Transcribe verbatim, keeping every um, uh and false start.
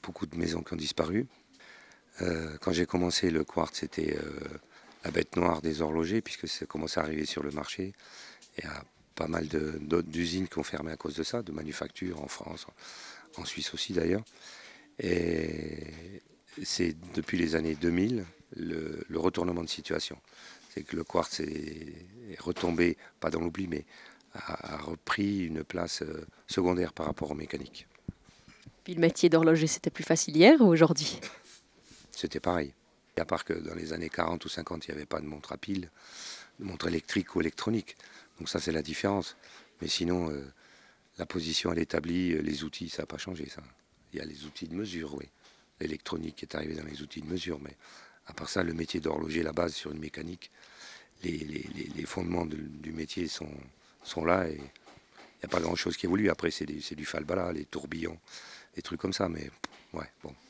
beaucoup de maisons qui ont disparu. Euh, quand j'ai commencé, le quartz, c'était euh, la bête noire des horlogers, puisque ça commençait à arriver sur le marché. Il y a pas mal de- d'autres d'usines qui ont fermé à cause de ça, de manufactures en France, en Suisse aussi d'ailleurs. Et c'est depuis les années deux mille le, le retournement de situation. C'est que le quartz est, est retombé, pas dans l'oubli, mais a, a repris une place euh, secondaire par rapport aux mécaniques. Puis le métier d'horloger, c'était plus facile hier ou aujourd'hui? C'était pareil. Et à part que dans les années quarante ou cinquante, il n'y avait pas de montre à pile, de montre électrique ou électronique. Donc ça, c'est la différence. Mais sinon, euh, la position, elle est établie, euh, les outils, ça n'a pas changé, ça. Il y a les outils de mesure, oui. L'électronique est arrivée dans les outils de mesure, mais à part ça, le métier d'horloger, la base sur une mécanique, les, les, les, les fondements de- du métier sont, sont là et il n'y a pas grand-chose qui évolue. Après, c'est, des- c'est du falbala, les tourbillons, des trucs comme ça, mais ouais, bon.